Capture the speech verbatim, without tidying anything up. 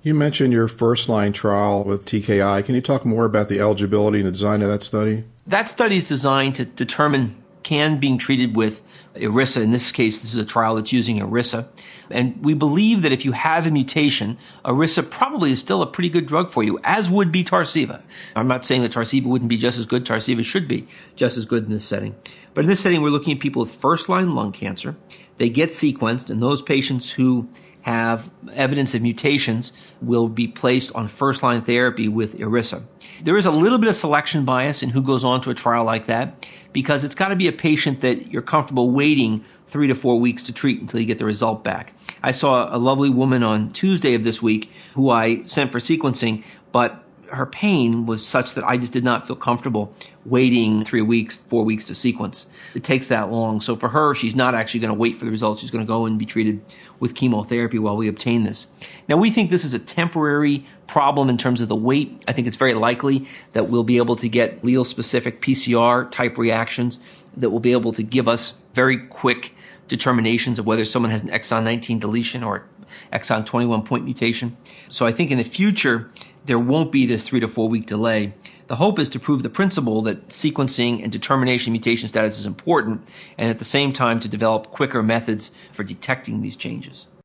You mentioned your first-line trial with T K I. Can you talk more about the eligibility and the design of that study? That study is designed to determine can being treated with ERISA, in this case, this is a trial that's using ERISA, and we believe that if you have a mutation, ERISA probably is still a pretty good drug for you, as would be Tarceva. I'm not saying that Tarceva wouldn't be just as good. Tarceva should be just as good in this setting. But in this setting, we're looking at people with first-line lung cancer. They get sequenced, and those patients who have evidence of mutations will be placed on first-line therapy with ERISA. There is a little bit of selection bias in who goes on to a trial like that because it's got to be a patient that you're comfortable waiting three to four weeks to treat until you get the result back. I saw a lovely woman on Tuesday of this week who I sent for sequencing, but her pain was such that I just did not feel comfortable waiting three weeks, four weeks to sequence. It takes that long. So for her, she's not actually going to wait for the results. She's going to go and be treated with chemotherapy while we obtain this. Now, we think this is a temporary problem in terms of the wait. I think it's very likely that we'll be able to get allele-specific P C R type reactions that will be able to give us very quick determinations of whether someone has an exon nineteen deletion or exon twenty-one point mutation. So I think in the future, there won't be this three to four week delay. The hope is to prove the principle that sequencing and determination of mutation status is important, and at the same time to develop quicker methods for detecting these changes.